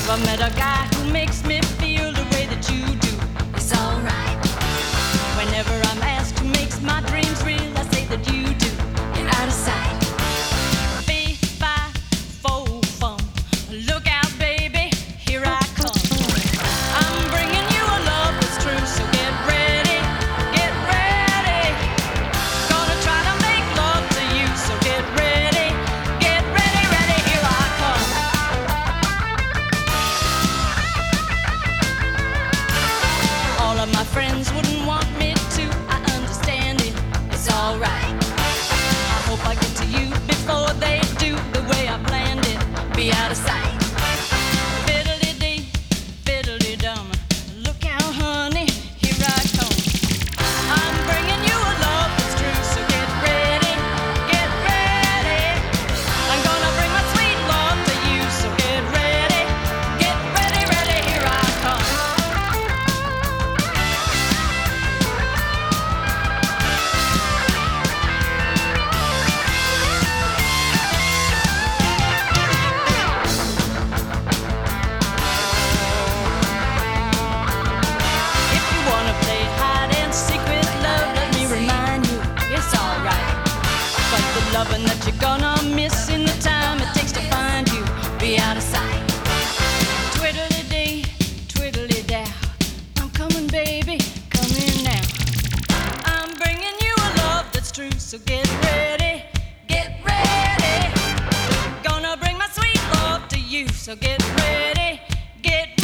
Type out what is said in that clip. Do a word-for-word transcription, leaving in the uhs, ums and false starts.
Never met a guy who makes me feel the way that you do. It's alright. Whenever I'm asked who makes my dreams real, I say that you do. You're out of sight. Fee, fi, fo, fum. Look out, baby, here I come. I'm bringing you a love that's true, so get ready, get ready. Gonna try to make love to you, so get ready, get ready, ready, here I come. All of my friends wouldn't want me to, I understand it, it's alright. I hope I get to you before they do, the way I planned it, be out of sight. Fiddly-dee, fiddly-dum, look out, honey, here I come. I'm bringing you a love that's true, so get ready, get ready. I'm gonna bring my sweet love to you, so get ready, get ready, ready, here I come. If you wanna play hide and seek with love, let me remind you, it's alright. But the loving that you're gonna miss in the time it takes to find you, be out of sight. Twiddly-dee, twiddly-dow, I'm coming, baby, come in now. I'm bringing you a love that's true, so get ready, get ready. Gonna bring my sweet love to you, so get ready, get